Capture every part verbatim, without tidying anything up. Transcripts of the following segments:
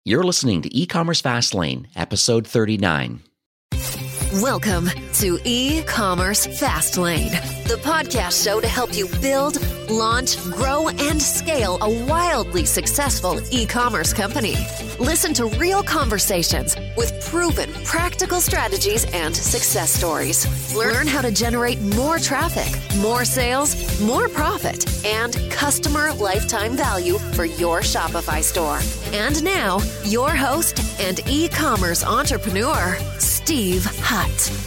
You're listening to E-Commerce Fastlane, episode thirty-nine. Welcome to E-Commerce Fastlane, the podcast show to help you build, launch, grow, and scale a wildly successful e-commerce company. Listen to real conversations with proven practical strategies and success stories. Learn how to generate more traffic, more sales, more profit, and customer lifetime value for your Shopify store. And now, your host and e-commerce entrepreneur, Steve Hutt.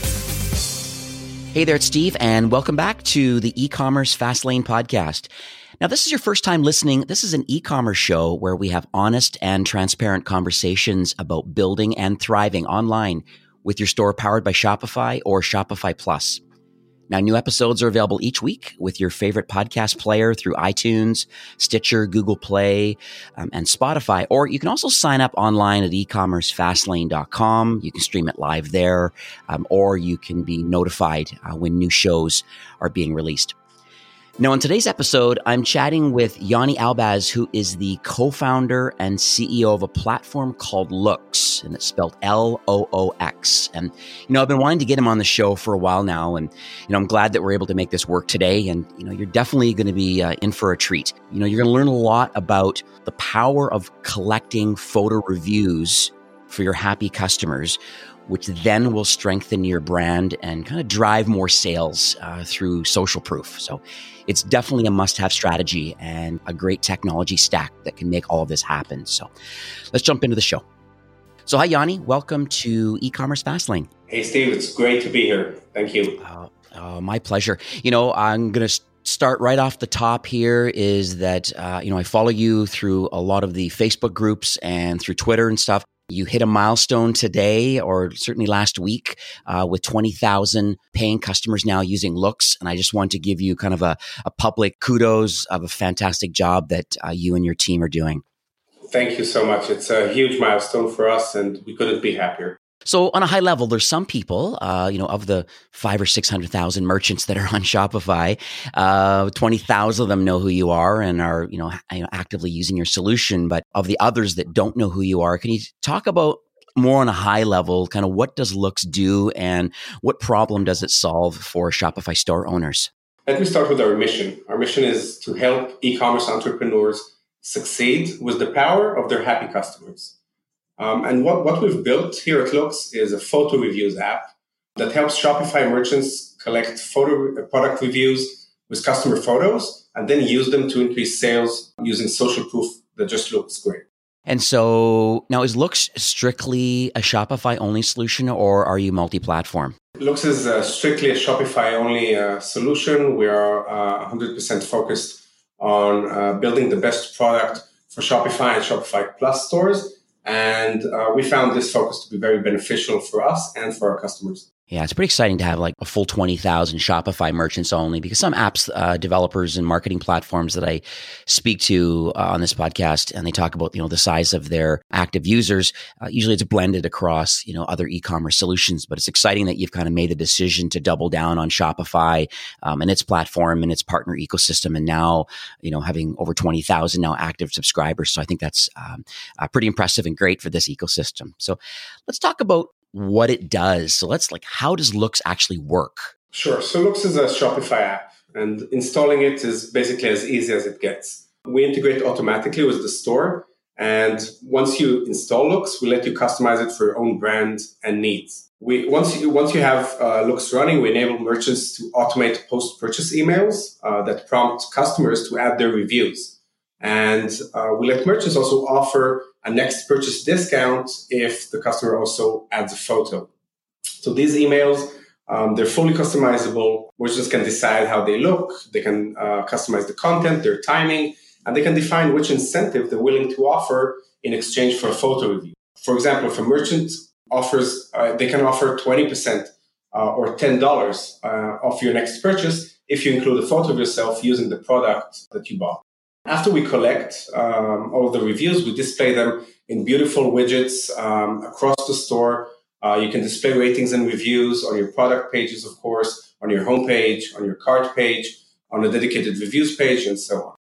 Hey there, it's Steve, and welcome back to the E-Commerce Fastlane podcast. Now, this is your first time listening. This is an e-commerce show where we have honest and transparent conversations about building and thriving online with your store powered by Shopify or Shopify Plus. Now, new episodes are available each week with your favorite podcast player through iTunes, Stitcher, Google Play, um, and Spotify. Or you can also sign up online at e commerce fastlane dot com. You can stream it live there, um, or you can be notified uh, when new shows are being released. Now, in today's episode, I'm chatting with Yanni Albaz, who is the co-founder and C E O of a platform called Loox, and it's spelled L O O X. And, you know, I've been wanting to get him on the show for a while now, and, you know, I'm glad that we're able to make this work today. And, you know, you're definitely going to be uh, in for a treat. You know, you're going to learn a lot about the power of collecting photo reviews for your happy customers, which then will strengthen your brand and kind of drive more sales uh, through social proof. So it's definitely a must-have strategy and a great technology stack that can make all of this happen. So let's jump into the show. So hi, Yanni. Welcome to E-Commerce Fastlane. Hey, Steve. It's great to be here. Thank you. Uh, uh, my pleasure. You know, I'm going to start right off the top here is that, uh, you know, I follow you through a lot of the Facebook groups and through Twitter and stuff. You hit a milestone today, or certainly last week, uh, with twenty thousand paying customers now using Loox. And I just want to give you kind of a, a public kudos of a fantastic job that uh, you and your team are doing. Thank you so much. It's a huge milestone for us, and we couldn't be happier. So on a high level, there's some people, uh, you know, of the five or six hundred thousand merchants that are on Shopify, uh, twenty thousand of them know who you are and are, you know, actively using your solution. But of the others that don't know who you are, can you talk about more on a high level, kind of what does Loox do and what problem does it solve for Shopify store owners? Let me start with our mission. Our mission is to help e-commerce entrepreneurs succeed with the power of their happy customers. Um, and what, what we've built here at Loox is a photo reviews app that helps Shopify merchants collect photo product reviews with customer photos and then use them to increase sales using social proof that just looks great. And so now is Loox strictly a Shopify only solution, or are you multi-platform? Loox is uh, strictly a Shopify only uh, solution. We are uh, one hundred percent focused on uh, building the best product for Shopify and Shopify Plus stores. And uh, we found this focus to be very beneficial for us and for our customers. Yeah, it's pretty exciting to have like a full twenty thousand Shopify merchants only, because some apps uh, developers and marketing platforms that I speak to uh, on this podcast, and they talk about, you know, the size of their active users. Uh, usually it's blended across, you know, other e-commerce solutions, but it's exciting that you've kind of made the decision to double down on Shopify um, and its platform and its partner ecosystem. And now, you know, having over twenty thousand now active subscribers. So I think that's um, uh, pretty impressive and great for this ecosystem. So let's talk about what it does. So let's like, how does Loox actually work? Sure. So Loox is a Shopify app, and installing it is basically as easy as it gets. We integrate automatically with the store. And once you install Loox, we let you customize it for your own brand and needs. We once you once you have uh, Loox running, we enable merchants to automate post-purchase emails uh, that prompt customers to add their reviews. And uh, we let merchants also offer a next purchase discount if the customer also adds a photo. So these emails, um, they're fully customizable. Merchants can decide how they look. They can uh, customize the content, their timing, and they can define which incentive they're willing to offer in exchange for a photo review. For example, if a merchant offers, uh, they can offer twenty percent uh, or ten dollars uh, off your next purchase if you include a photo of yourself using the product that you bought. After we collect um, all the reviews, we display them in beautiful widgets um, across the store. Uh, you can display ratings and reviews on your product pages, of course, on your homepage, on your cart page, on a dedicated reviews page, and so on.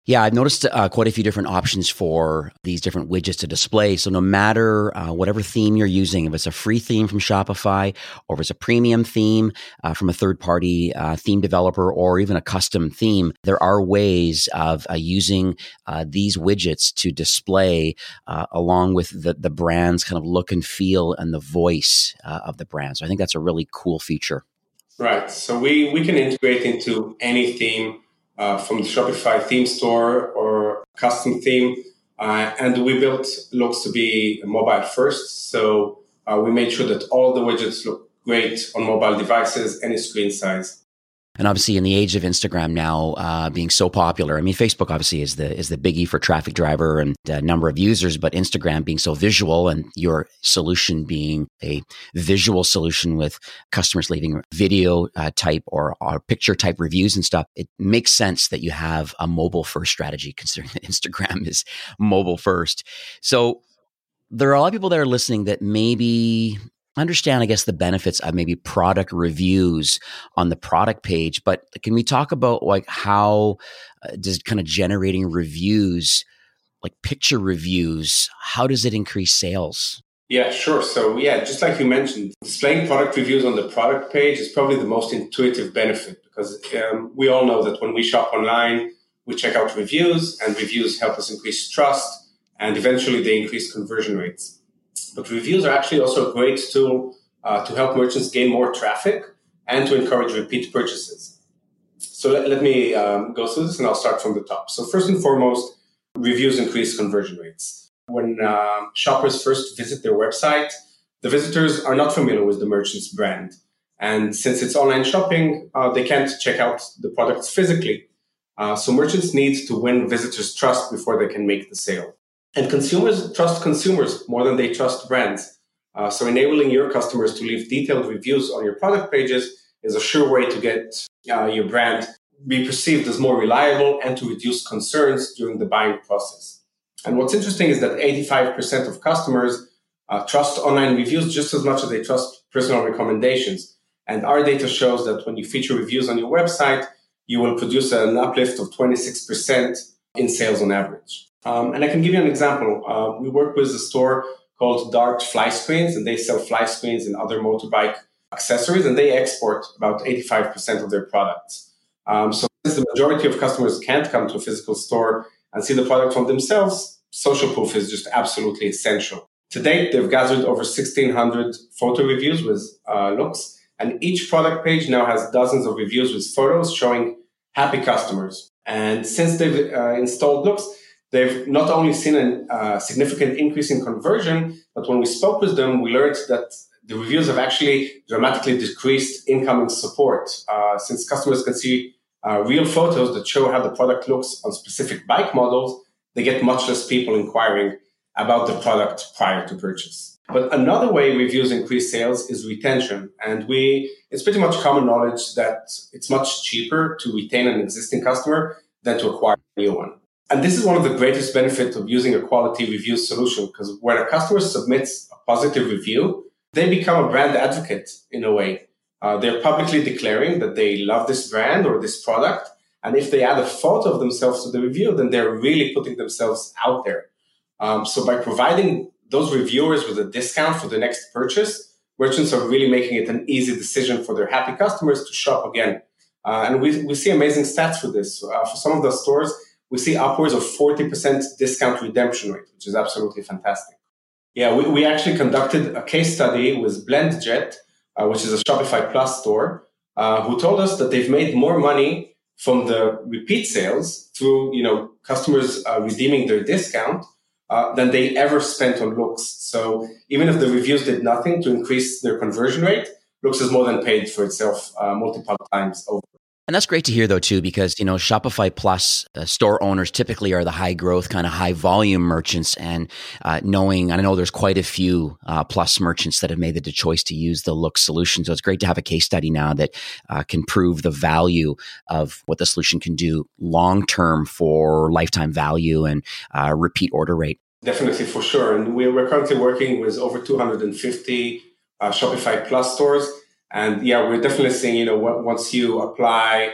Yeah, I've noticed uh, quite a few different options for these different widgets to display. So no matter uh, whatever theme you're using, if it's a free theme from Shopify or if it's a premium theme uh, from a third-party uh, theme developer or even a custom theme, there are ways of uh, using uh, these widgets to display uh, along with the, the brand's kind of look and feel and the voice uh, of the brand. So I think that's a really cool feature. Right. So we, we can integrate into any theme Uh, from the Shopify theme store or custom theme. Uh, and we built Loox to be mobile first. So uh, we made sure that all the widgets look great on mobile devices, any screen size. And obviously, in the age of Instagram now uh, being so popular, I mean, Facebook obviously is the is the biggie for traffic driver and uh, number of users, but Instagram being so visual and your solution being a visual solution with customers leaving video uh, type or, or picture type reviews and stuff, it makes sense that you have a mobile first strategy considering that Instagram is mobile first. So there are a lot of people that are listening that maybe understand, I guess, the benefits of maybe product reviews on the product page, but can we talk about like how uh, does kind of generating reviews, like picture reviews, how does it increase sales? Yeah, sure. So yeah, just like you mentioned, displaying product reviews on the product page is probably the most intuitive benefit because um, we all know that when we shop online, we check out reviews and reviews help us increase trust and eventually they increase conversion rates. But reviews are actually also a great tool uh, to help merchants gain more traffic and to encourage repeat purchases. So let, let me um, go through this and I'll start from the top. So first and foremost, reviews increase conversion rates. When uh, shoppers first visit their website, the visitors are not familiar with the merchant's brand. And since it's online shopping, uh, they can't check out the products physically. Uh, so merchants need to win visitors' trust before they can make the sale. And consumers trust consumers more than they trust brands. Uh, so enabling your customers to leave detailed reviews on your product pages is a sure way to get uh, your brand be perceived as more reliable and to reduce concerns during the buying process. And what's interesting is that eighty-five percent of customers uh, trust online reviews just as much as they trust personal recommendations. And our data shows that when you feature reviews on your website, you will produce an uplift of twenty-six percent in sales on average. Um, and I can give you an example. Uh, we work with a store called Dart Fly Screens, and they sell fly screens and other motorbike accessories, and they export about eighty-five percent of their products. Um, so since the majority of customers can't come to a physical store and see the product from themselves, social proof is just absolutely essential. To date, they've gathered over sixteen hundred photo reviews with uh, Loox, and each product page now has dozens of reviews with photos showing happy customers. And since they've uh, installed Loox, they've not only seen a uh, significant increase in conversion, but when we spoke with them, we learned that the reviews have actually dramatically decreased incoming support. Uh, since customers can see uh, real photos that show how the product looks on specific bike models, they get much less people inquiring about the product prior to purchase. But another way reviews increase sales is retention. And we it's pretty much common knowledge that it's much cheaper to retain an existing customer than to acquire a new one. And this is one of the greatest benefits of using a quality review solution, because when a customer submits a positive review, they become a brand advocate in a way. Uh, they're publicly declaring that they love this brand or this product. And if they add a photo of themselves to the review, then they're really putting themselves out there. Um, so by providing those reviewers with a discount for the next purchase, merchants are really making it an easy decision for their happy customers to shop again. Uh, and we, we see amazing stats for this. Uh, for some of the stores, we see upwards of forty percent discount redemption rate, which is absolutely fantastic. Yeah, we, we actually conducted a case study with BlendJet, uh, which is a Shopify Plus store, uh, who told us that they've made more money from the repeat sales through, you know, customers uh, redeeming their discount uh, than they ever spent on Loox. So even if the reviews did nothing to increase their conversion rate, Loox has more than paid for itself uh, multiple times over. And that's great to hear, though, too, because, you know, Shopify Plus uh, store owners typically are the high growth, kind of high volume merchants. And uh, knowing, and I know there's quite a few uh, Plus merchants that have made the choice to use the Loox solution. So it's great to have a case study now that uh, can prove the value of what the solution can do long term for lifetime value and uh, repeat order rate. Definitely, for sure. And we're currently working with over two hundred fifty uh, Shopify Plus stores. And yeah, we're definitely seeing, you know, once you apply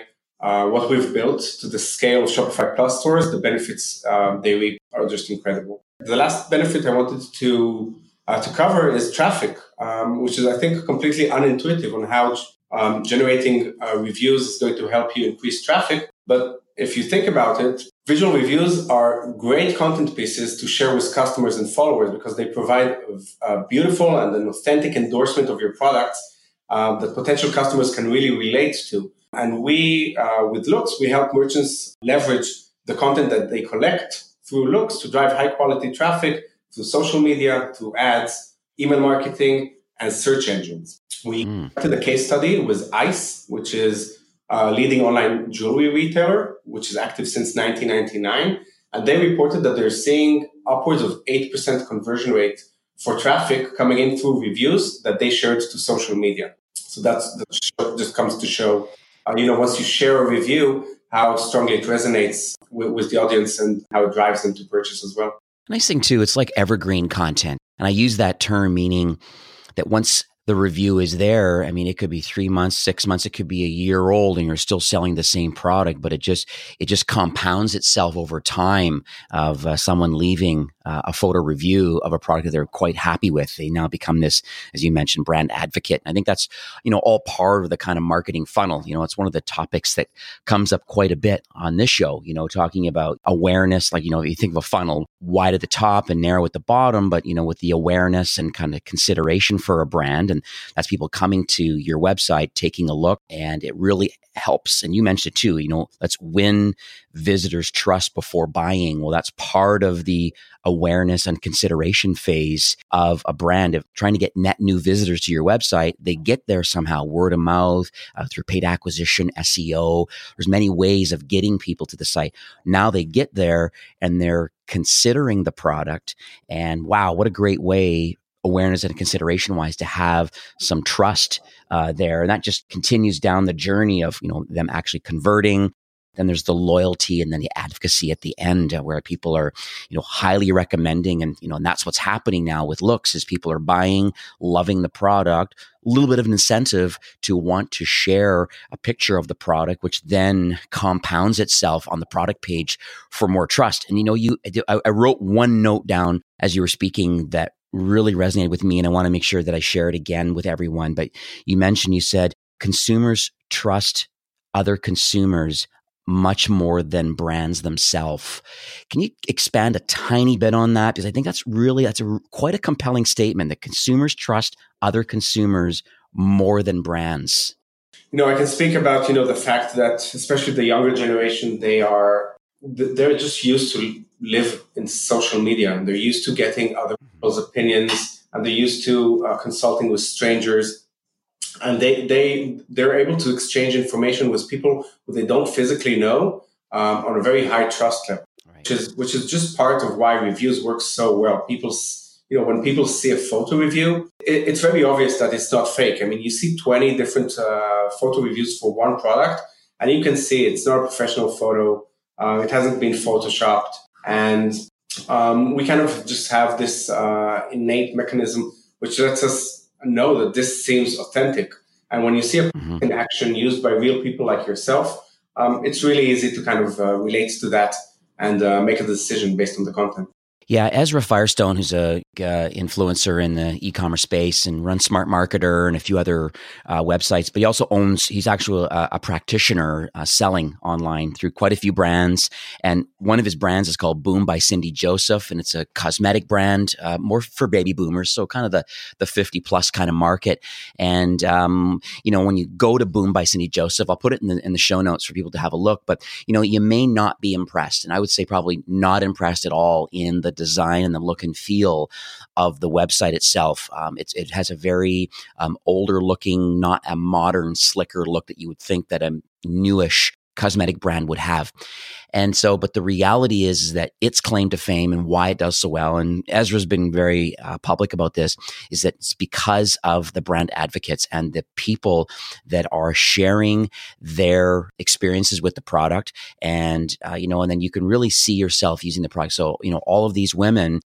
uh, what we've built to the scale of Shopify Plus stores, the benefits um, they reap are just incredible. The last benefit I wanted to uh, to cover is traffic, um, which is, I think, completely unintuitive on how um, generating uh, reviews is going to help you increase traffic. But if you think about it, visual reviews are great content pieces to share with customers and followers because they provide a, a beautiful and an authentic endorsement of your products uh, that potential customers can really relate to. And we, uh, with Looks, we help merchants leverage the content that they collect through Looks to drive high quality traffic through social media, through ads, email marketing, and search engines. We mm. did a case study with ICE, which is a leading online jewelry retailer, which is active since nineteen ninety-nine. And they reported that they're seeing upwards of eight percent conversion rate for traffic coming in through reviews that they shared to social media. So that's that just comes to show, uh, you know, once you share a review, how strongly it resonates with, with the audience and how it drives them to purchase as well. Nice thing too, it's like evergreen content. And I use that term meaning that once the review is there, I mean, it could be three months, six months, it could be a year old and you're still selling the same product, but it just, it just compounds itself over time of uh, someone leaving uh, a photo review of a product that they're quite happy with. They now become this, as you mentioned, brand advocate. And I think that's, you know, all part of the kind of marketing funnel. You know, it's one of the topics that comes up quite a bit on this show, you know, talking about awareness. Like, you know, if you think of a funnel, wide at the top and narrow at the bottom, but, you know, with the awareness and kind of consideration for a brand. And that's people coming to your website, taking a look, and it really helps. And you mentioned it too, you know, let's win visitors' trust before buying. Well, that's part of the awareness and consideration phase of a brand. If trying to get net new visitors to your website, they get there somehow, word of mouth, uh, through paid acquisition, S E O. There's many ways of getting people to the site. Now they get there and they're considering the product. And wow, what a great way, awareness and consideration wise, to have some trust uh, there. And that just continues down the journey of, you know, them actually converting. Then there's the loyalty and then the advocacy at the end uh, where people are, you know, highly recommending. And, you know, and that's what's happening now with Looks is people are buying, loving the product, a little bit of an incentive to want to share a picture of the product, which then compounds itself on the product page for more trust. And, you know, you, I, I wrote one note down as you were speaking that really resonated with me. And I want to make sure that I share it again with everyone. But you mentioned, you said consumers trust other consumers much more than brands themselves. Can you expand a tiny bit on that? Because I think that's really, that's a, quite a compelling statement that consumers trust other consumers more than brands. You know, I can speak about, you know, the fact that especially the younger generation, they are, they're just used to live in social media and they're used to getting other people's opinions and they're used to uh, consulting with strangers. And they, they, they're able to exchange information with people who they don't physically know um, on a very high trust level, right. which is which is just part of why reviews work so well. People, you know, when people see a photo review, it, it's very obvious that it's not fake. I mean, you see twenty different uh, photo reviews for one product, and you can see it's not a professional photo. Uh, it hasn't been photoshopped. And um, we kind of just have this uh, innate mechanism which lets us know that this seems authentic. And when you see a mm-hmm. in action used by real people like yourself, um, it's really easy to kind of uh, relate to that and uh, make a decision based on the content. Yeah, Ezra Firestone, who's a uh, influencer in the e-commerce space and runs Smart Marketer and a few other uh, websites, but he also owns, he's actually a, a practitioner uh, selling online through quite a few brands. And one of his brands is called Boom by Cindy Joseph, and it's a cosmetic brand, uh, more for baby boomers, so kind of the the fifty plus kind of market. And, um, you know, when you go to Boom by Cindy Joseph, I'll put it in the, in the show notes for people to have a look, but, you know, you may not be impressed. And I would say probably not impressed at all in the design and the look and feel of the website itself. Um, it's, it has a very um, older looking, not a modern, slicker look that you would think that a newish cosmetic brand would have. And so, but the reality is, is that its claim to fame and why it does so well, and Ezra's been very uh, public about this, is that it's because of the brand advocates and the people that are sharing their experiences with the product. And, uh, you know, and then you can really see yourself using the product. So, you know, all of these women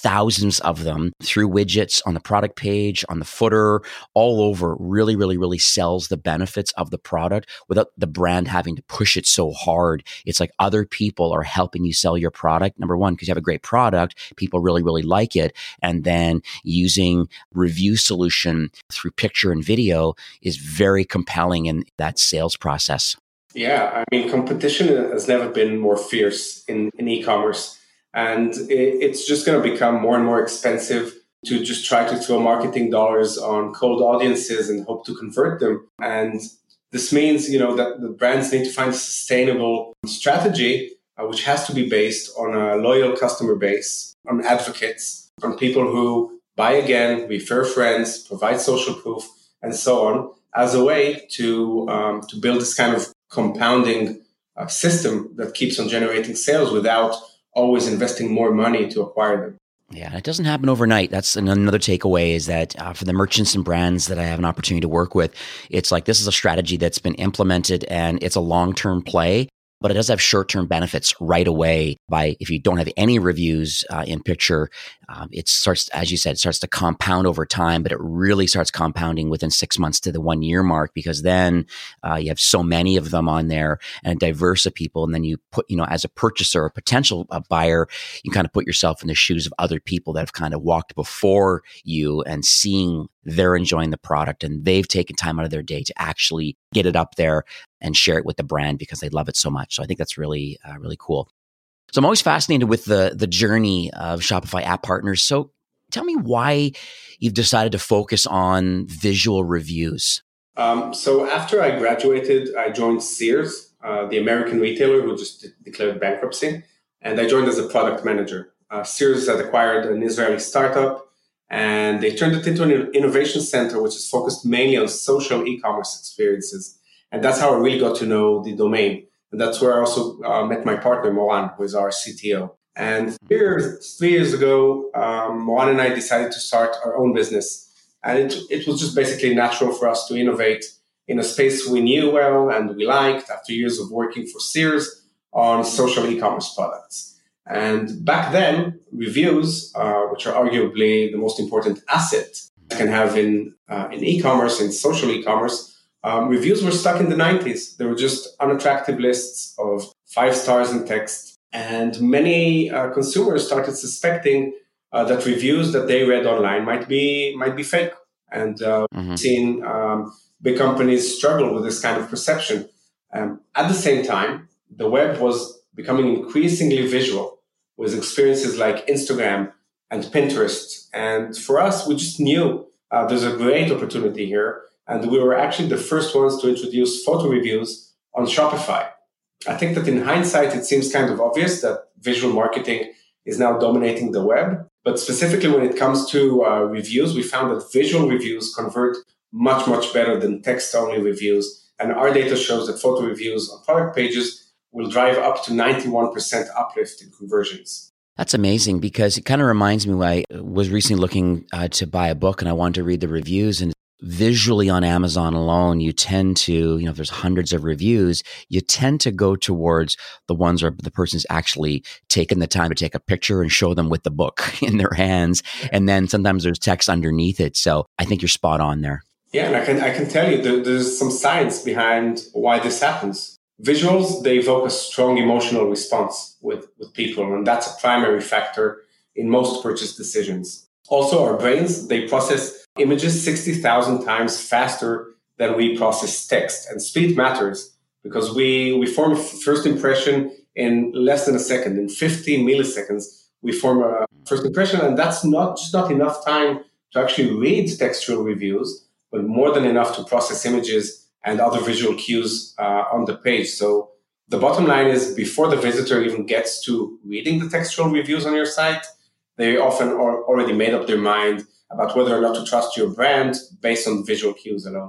thousands of them through widgets on the product page, on the footer, all over, really, really, really sells the benefits of the product without the brand having to push it so hard. It's like other people are helping you sell your product. Number one, because you have a great product, people really, really like it. And then using review solution through picture and video is very compelling in that sales process. Yeah, I mean, competition has never been more fierce in, in e-commerce. And it's just going to become more and more expensive to just try to throw marketing dollars on cold audiences and hope to convert them. And this means, you know, that the brands need to find a sustainable strategy, uh, which has to be based on a loyal customer base, on advocates, on people who buy again, refer friends, provide social proof, and so on, as a way to um, to build this kind of compounding uh, system that keeps on generating sales without always investing more money to acquire them. Yeah, it doesn't happen overnight. That's another takeaway is that uh, for the merchants and brands that I have an opportunity to work with, it's like this is a strategy that's been implemented and it's a long-term play, but it does have short-term benefits right away by if you don't have any reviews uh, in picture, um, it starts, as you said, it starts to compound over time, but it really starts compounding within six months to the one year mark because then uh, you have so many of them on there and diverse of people. And then you put, you know, as a purchaser, a potential uh, buyer, you kind of put yourself in the shoes of other people that have kind of walked before you and seeing they're enjoying the product and they've taken time out of their day to actually get it up there and share it with the brand because they love it so much. So I think that's really, uh, really cool. So I'm always fascinated with the the journey of Shopify app partners. So tell me why you've decided to focus on visual reviews. Um, so after I graduated, I joined Sears, uh, the American retailer who just de- declared bankruptcy. And I joined as a product manager. Uh, Sears had acquired an Israeli startup and they turned it into an innovation center, which is focused mainly on social e-commerce experiences. And that's how I really got to know the domain. And that's where I also uh, met my partner, Moran, who is our C T O. And three years, three years ago, um, Moran and I decided to start our own business. And it, it was just basically natural for us to innovate in a space we knew well and we liked after years of working for Sears on social e-commerce products. And back then, reviews, uh, which are arguably the most important asset you can have in, uh, in e-commerce, in social e-commerce, Um, reviews were stuck in the nineties. They were just unattractive lists of five stars in text. And many uh, consumers started suspecting uh, that reviews that they read online might be might be fake. And uh, mm-hmm. seen um, big companies struggle with this kind of perception. Um, at the same time, the web was becoming increasingly visual with experiences like Instagram and Pinterest. And for us, we just knew uh, there's a great opportunity here. And we were actually the first ones to introduce photo reviews on Shopify. I think that in hindsight, it seems kind of obvious that visual marketing is now dominating the web. But specifically when it comes to uh, reviews, we found that visual reviews convert much, much better than text-only reviews. And our data shows that photo reviews on product pages will drive up to ninety-one percent uplift in conversions. That's amazing because it kind of reminds me when I was recently looking uh, to buy a book and I wanted to read the reviews, and visually on Amazon alone, you tend to, you know, if there's hundreds of reviews, you tend to go towards the ones where the person's actually taken the time to take a picture and show them with the book in their hands. And then sometimes there's text underneath it. So I think you're spot on there. Yeah, and I can I can tell you that there's some science behind why this happens. Visuals, they evoke a strong emotional response with, with people, and that's a primary factor in most purchase decisions. Also, our brains, they process images sixty thousand times faster than we process text. And speed matters because we, we form a first impression in less than a second. In fifteen milliseconds, we form a first impression. And that's not just not enough time to actually read textual reviews, but more than enough to process images and other visual cues uh, on the page. So the bottom line is before the visitor even gets to reading the textual reviews on your site, they often are already made up their mind about whether or not to trust your brand based on visual cues alone.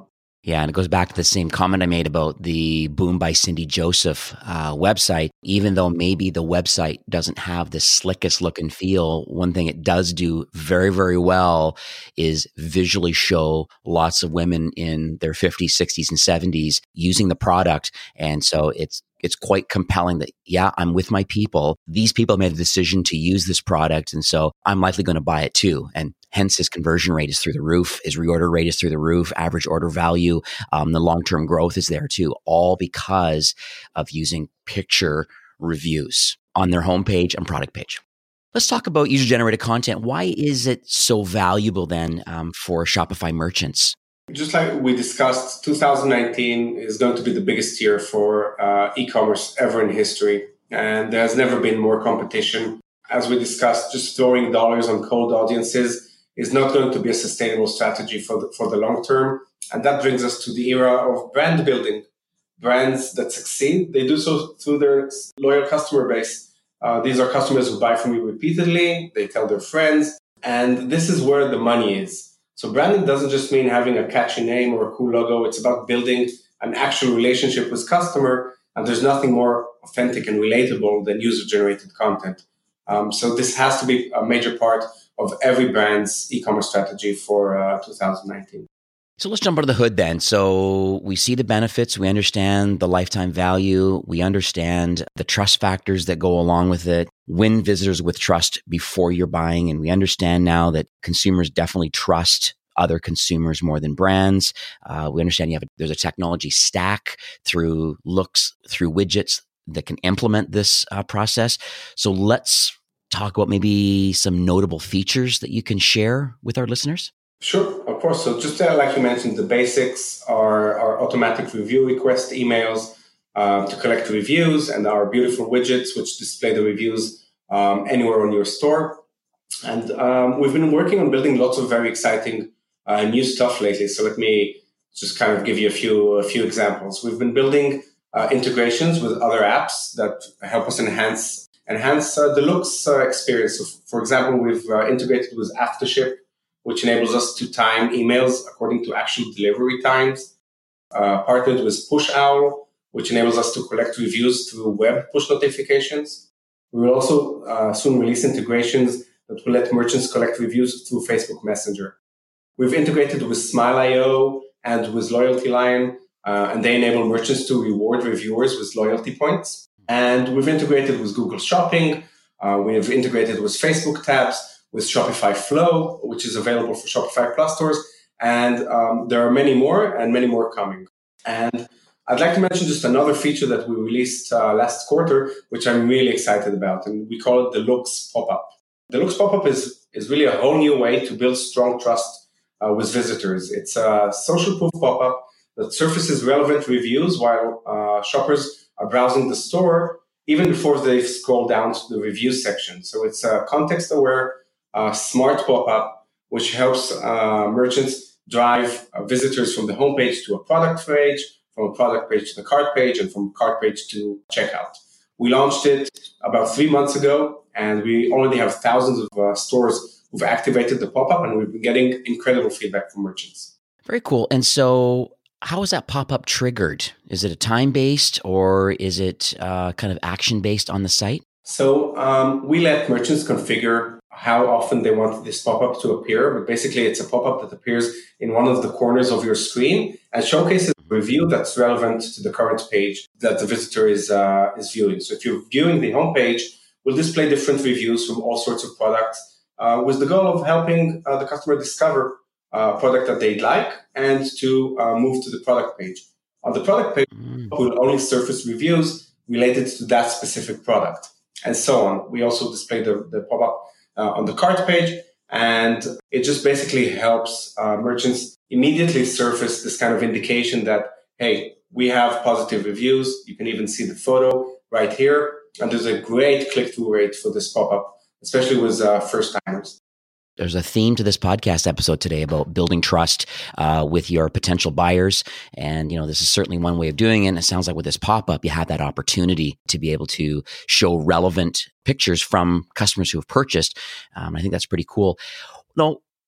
Yeah, and it goes back to the same comment I made about the Boom by Cindy Joseph uh, website. Even though maybe the website doesn't have the slickest look and feel, one thing it does do very, very well is visually show lots of women in their fifties, sixties, and seventies using the product. And so it's it's quite compelling that, yeah, I'm with my people. These people made a decision to use this product, and so I'm likely going to buy it too. And hence his conversion rate is through the roof, his reorder rate is through the roof, average order value, um, the long-term growth is there too, all because of using picture reviews on their homepage and product page. Let's talk about user-generated content. Why is it so valuable then um, for Shopify merchants? Just like we discussed, two thousand nineteen is going to be the biggest year for uh, e-commerce ever in history. And there has never been more competition. As we discussed, just throwing dollars on cold audiences is not going to be a sustainable strategy for the, for the long term. And that brings us to the era of brand building. Brands that succeed, they do so through their loyal customer base. Uh, these are customers who buy from you repeatedly. They tell their friends. And this is where the money is. So branding doesn't just mean having a catchy name or a cool logo. It's about building an actual relationship with customer. And there's nothing more authentic and relatable than user-generated content. Um, so this has to be a major part of every brand's e-commerce strategy for uh, two thousand nineteen. So let's jump under the hood then. So we see the benefits, we understand the lifetime value, we understand the trust factors that go along with it, win visitors with trust before you're buying. And we understand now that consumers definitely trust other consumers more than brands. Uh, we understand you have a, there's a technology stack through looks, through widgets that can implement this uh, process. So let's talk about maybe some notable features that you can share with our listeners. Sure, of course. So just uh, like you mentioned, the basics are our automatic review request emails uh, to collect reviews, and our beautiful widgets, which display the reviews um, anywhere on your store. And um, we've been working on building lots of very exciting uh, new stuff lately. So let me just kind of give you a few a few examples. We've been building uh, integrations with other apps that help us enhance enhance uh, the looks uh, experience. So, for example, we've uh, integrated with Aftership, which enables us to time emails according to actual delivery times. Uh, partnered with PushOwl, which enables us to collect reviews through web push notifications. We will also uh, soon release integrations that will let merchants collect reviews through Facebook Messenger. We've integrated with Smile dot io and with Loyalty Line, uh, and they enable merchants to reward reviewers with loyalty points. And we've integrated with Google Shopping. Uh, we've integrated with Facebook tabs, with Shopify Flow, which is available for Shopify Plus stores. And um, there are many more and many more coming. And I'd like to mention just another feature that we released uh, last quarter, which I'm really excited about. And we call it the Looks Pop-Up. The Looks Pop-Up is, is really a whole new way to build strong trust uh, with visitors. It's a social proof pop-up that surfaces relevant reviews while uh, shoppers are browsing the store, even before they scroll down to the review section. So it's a context-aware, uh, smart pop-up, which helps uh, merchants drive uh, visitors from the homepage to a product page, from a product page to the cart page, and from cart page to checkout. We launched it about three months ago, and we already have thousands of uh, stores who've activated the pop-up, and we've been getting incredible feedback from merchants. Very cool. And so how is that pop-up triggered? Is it a time-based or is it uh, kind of action-based on the site? So um, we let merchants configure how often they want this pop-up to appear. But basically, it's a pop-up that appears in one of the corners of your screen and showcases a review that's relevant to the current page that the visitor is uh, is viewing. So if you're viewing the homepage, we'll display different reviews from all sorts of products uh, with the goal of helping uh, the customer discover a product that they'd like and to uh, move to the product page. On the product page, mm. we'll only surface reviews related to that specific product, and so on. We also display the, the pop-up uh, on the cart page, and it just basically helps uh, merchants immediately surface this kind of indication that, hey, we have positive reviews. You can even see the photo right here, and there's a great click-through rate for this pop-up, especially with uh, first-timers. There's a theme to this podcast episode today about building trust uh, with your potential buyers. And, you know, this is certainly one way of doing it. And it sounds like with this pop-up, you have that opportunity to be able to show relevant pictures from customers who have purchased. Um, I think that's pretty cool. Now,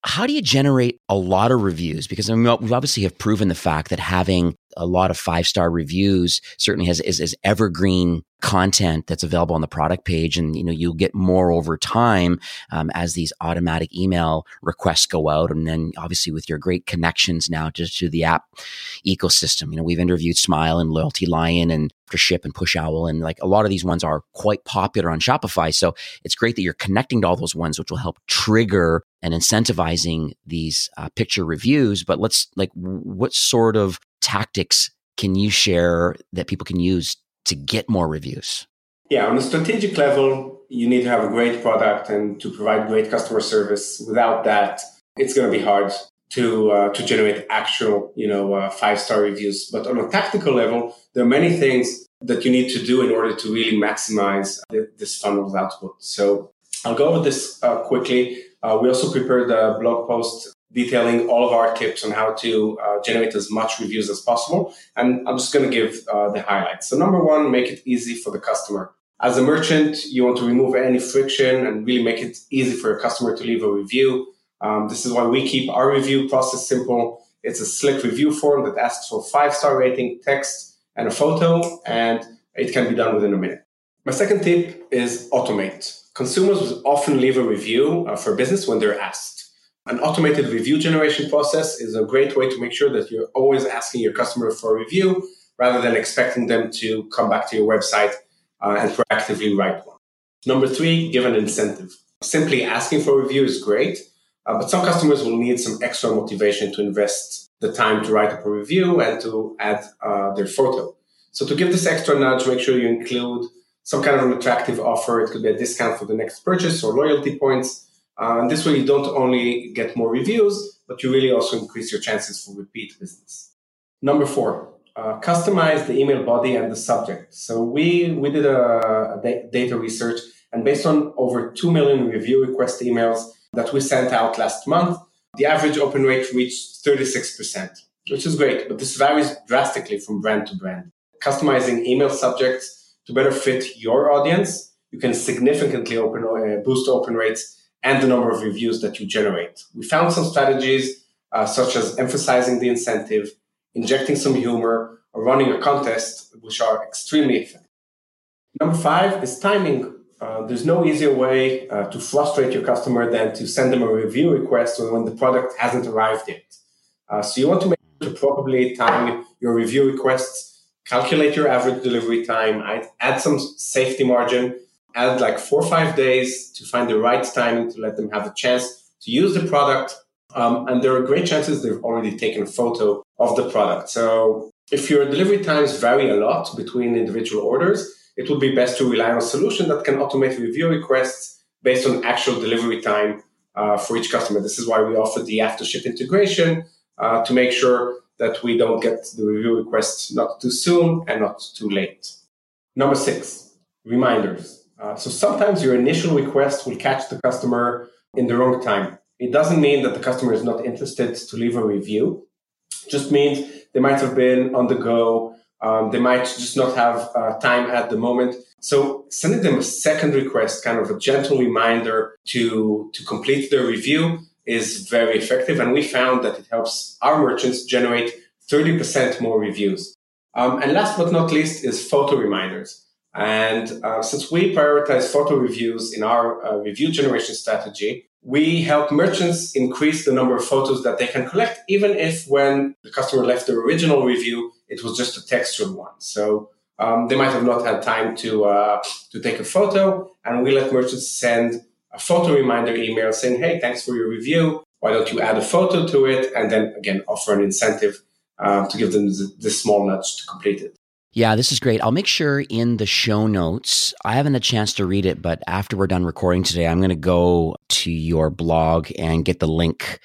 how do you generate a lot of reviews? Because I mean, we obviously have proven the fact that having a lot of five-star reviews certainly has is, is evergreen content that's available on the product page. And, you know, you'll get more over time um, as these automatic email requests go out. And then obviously with your great connections now just to the app ecosystem, you know, we've interviewed Smile and Loyalty Lion and Aftership and Push Owl. And like a lot of these ones are quite popular on Shopify. So it's great that you're connecting to all those ones, which will help trigger and incentivizing these uh, picture reviews. But let's like, what sort of tactics can you share that people can use to get more reviews? Yeah, on a strategic level, you need to have a great product and to provide great customer service. Without that, it's going to be hard to uh, to generate actual, you know, uh, five-star reviews. But on a tactical level, there are many things that you need to do in order to really maximize the, this funnel's output. So I'll go over this uh, quickly. Uh, we also prepared a blog post detailing all of our tips on how to uh, generate as much reviews as possible. And I'm just going to give uh, the highlights. So number one, make it easy for the customer. As a merchant, you want to remove any friction and really make it easy for a customer to leave a review. Um, this is why we keep our review process simple. It's a slick review form that asks for five-star rating, text, and a photo, and it can be done within a minute. My second tip is automate. Consumers often leave a review uh, for a business when they're asked. An automated review generation process is a great way to make sure that you're always asking your customer for a review rather than expecting them to come back to your website uh, and proactively write one. Number three, give an incentive. Simply asking for a review is great, uh, but some customers will need some extra motivation to invest the time to write up a review and to add uh, their photo. So to give this extra nudge, make sure you include some kind of an attractive offer. It could be a discount for the next purchase or loyalty points. Uh, and this way you don't only get more reviews, but you really also increase your chances for repeat business. Number four, uh, customize the email body and the subject. So we, we did a, a data research, and based on over two million review request emails that we sent out last month, the average open rate reached thirty-six percent, which is great, but this varies drastically from brand to brand. Customizing email subjects to better fit your audience, you can significantly open, uh, boost open rates and the number of reviews that you generate. We found some strategies uh, such as emphasizing the incentive, injecting some humor, or running a contest, which are extremely effective. Number five is timing. Uh, there's no easier way uh, to frustrate your customer than to send them a review request when the product hasn't arrived yet. Uh, so you want to make sure to properly time your review requests, calculate your average delivery time, add, add some safety margin, add like four or five days to find the right timing to let them have a chance to use the product. Um, and there are great chances they've already taken a photo of the product. So if your delivery times vary a lot between individual orders, it would be best to rely on a solution that can automate review requests based on actual delivery time uh, for each customer. This is why we offer the Aftership integration uh, to make sure that we don't get the review requests not too soon and not too late. Number six, reminders. Uh, so sometimes your initial request will catch the customer in the wrong time. It doesn't mean that the customer is not interested to leave a review. It just means they might have been on the go. Um, they might just not have uh, time at the moment. So sending them a second request, kind of a gentle reminder to, to complete their review is very effective. And we found that it helps our merchants generate thirty percent more reviews. Um, and last but not least is photo reminders. And uh, since we prioritize photo reviews in our uh, review generation strategy, we help merchants increase the number of photos that they can collect, even if when the customer left their original review, it was just a textured one. So um, they might have not had time to uh, to take a photo, and we let merchants send a photo reminder email saying, hey, thanks for your review. Why don't you add a photo to it? And then, again, offer an incentive uh, to give them this small nudge to complete it. Yeah, this is great. I'll make sure in the show notes, I haven't had a chance to read it, but after we're done recording today, I'm going to go to your blog and get the link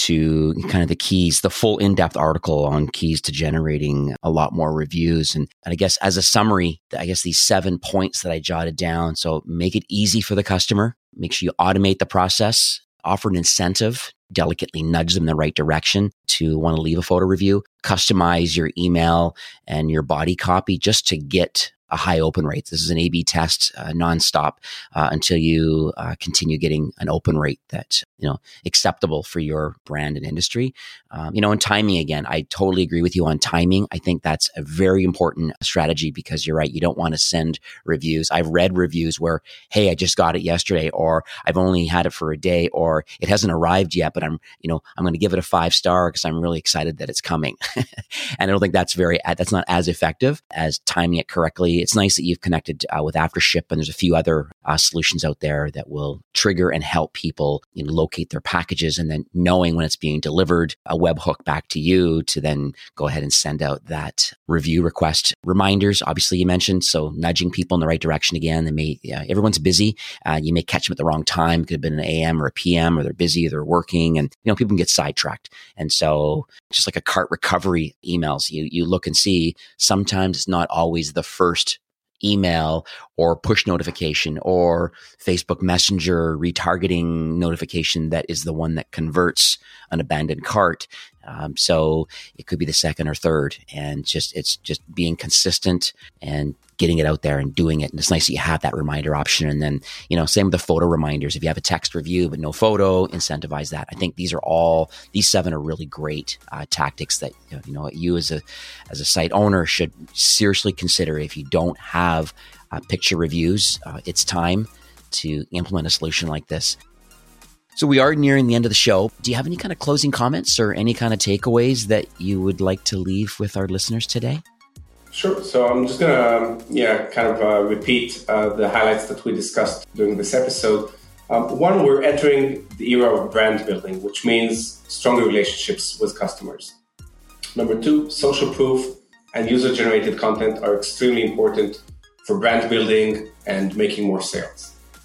to kind of the keys, the full in-depth article on keys to generating a lot more reviews. And, and I guess as a summary, I guess these seven points that I jotted down. So make it easy for the customer. Make sure you automate the process, offer an incentive, delicately nudge them in the right direction to want to leave a photo review, customize your email and your body copy just to get a high open rate. This is an A B test uh, nonstop uh, until you uh, continue getting an open rate that's, you know, acceptable for your brand and industry. Um, you know, and timing again, I totally agree with you on timing. I think that's a very important strategy because you're right. You don't want to send reviews. I've read reviews where, hey, I just got it yesterday, or I've only had it for a day, or it hasn't arrived yet, but I'm, you know, I'm going to give it a five star because I'm really excited that it's coming. And I don't think that's very, that's not as effective as timing it correctly. It's nice that you've connected uh, with AfterShip, and there's a few other uh, solutions out there that will trigger and help people, you know, locate their packages, and then knowing when it's being delivered, a webhook back to you to then go ahead and send out that review request. Reminders, obviously you mentioned, so nudging people in the right direction again. They may, uh, everyone's busy. Uh, you may catch them at the wrong time. It could have been an A M or a P M, or they're busy, or they're working, and you know, people can get sidetracked. And so just like a cart recovery emails, you you look and see, sometimes it's not always the first email or push notification or Facebook Messenger retargeting notification that is the one that converts an abandoned cart. Um, so it could be the second or third, and just, it's just being consistent and getting it out there and doing it. And it's nice that you have that reminder option. And then, you know, same with the photo reminders. If you have a text review, but no photo, incentivize that. I think these are all, these seven are really great uh, tactics that, you know, you as a, as a site owner should seriously consider. If you don't have uh, picture reviews, uh, it's time to implement a solution like this. So we are nearing the end of the show. Do you have any kind of closing comments or any kind of takeaways that you would like to leave with our listeners today? Sure. So I'm just going to, um, yeah, kind of uh, repeat uh, the highlights that we discussed during this episode. Um, one, we're entering the era of brand building, which means stronger relationships with customers. Number two, social proof and user-generated content are extremely important for brand building and making more sales.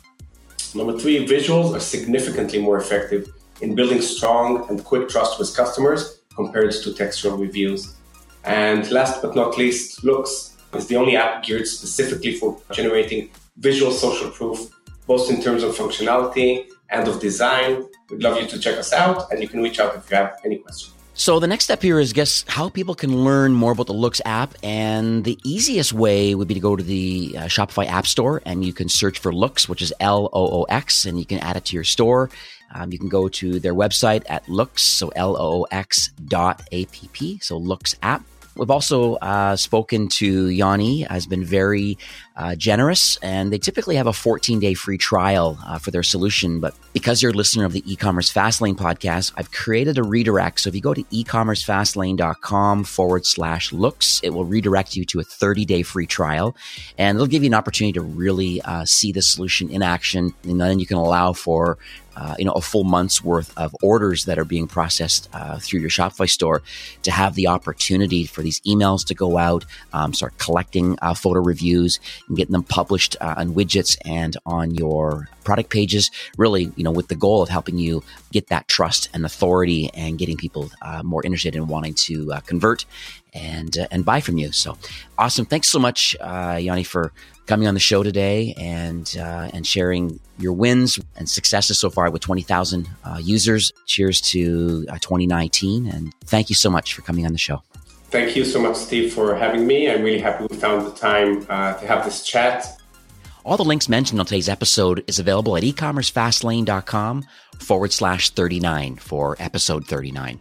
Number three, visuals are significantly more effective in building strong and quick trust with customers compared to textual reviews. And last but not least, Loox is the only app geared specifically for generating visual social proof, both in terms of functionality and of design. We'd love you to check us out, and you can reach out if you have any questions. So the next step here is, guess how people can learn more about the Loox app. And the easiest way would be to go to the uh, Shopify App Store, and you can search for Loox, which is L O O X, and you can add it to your store. Um, you can go to their website at Loox, so L O O X dot A P P, so Loox app. We've also uh, spoken to Yanni, has been very uh, generous, and they typically have a fourteen-day free trial uh, for their solution. But because you're a listener of the E-commerce Fastlane podcast, I've created a redirect. So if you go to ecommercefastlane.com forward slash Loox, it will redirect you to a thirty-day free trial, and it'll give you an opportunity to really uh, see the solution in action, and then you can allow for Uh, you know, a full month's worth of orders that are being processed uh, through your Shopify store, to have the opportunity for these emails to go out, um, start collecting uh, photo reviews and getting them published uh, on widgets and on your product pages, really, you know, with the goal of helping you get that trust and authority and getting people uh, more interested in wanting to uh, convert and uh, and buy from you. So awesome. Thanks so much, uh, Yanni, for coming on the show today and uh, and sharing your wins and successes so far with twenty thousand uh, users. Cheers to uh, twenty nineteen, and thank you so much for coming on the show. Thank you so much, Steve, for having me. I'm really happy we found the time uh, to have this chat. All the links mentioned on today's episode is available at ecommercefastlane.com forward slash 39 for episode thirty-nine.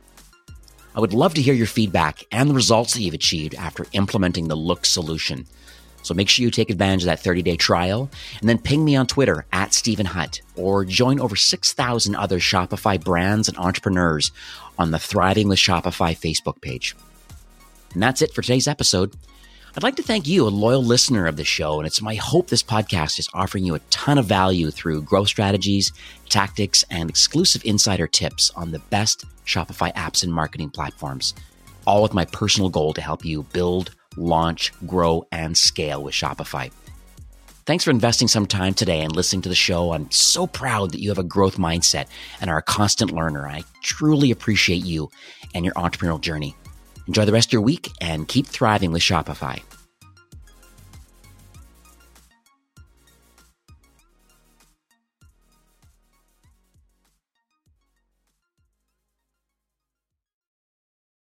I would love to hear your feedback and the results that you've achieved after implementing the Loox solution. So make sure you take advantage of that thirty-day trial, and then ping me on Twitter at Stephen Hutt, or join over six thousand other Shopify brands and entrepreneurs on the Thriving with Shopify Facebook page. And that's it for today's episode. I'd like to thank you, a loyal listener of the show, and it's my hope this podcast is offering you a ton of value through growth strategies, tactics, and exclusive insider tips on the best Shopify apps and marketing platforms, all with my personal goal to help you build, launch, grow, and scale with Shopify. Thanks for investing some time today and listening to the show. I'm so proud that you have a growth mindset and are a constant learner. I truly appreciate you and your entrepreneurial journey. Enjoy the rest of your week and keep thriving with Shopify.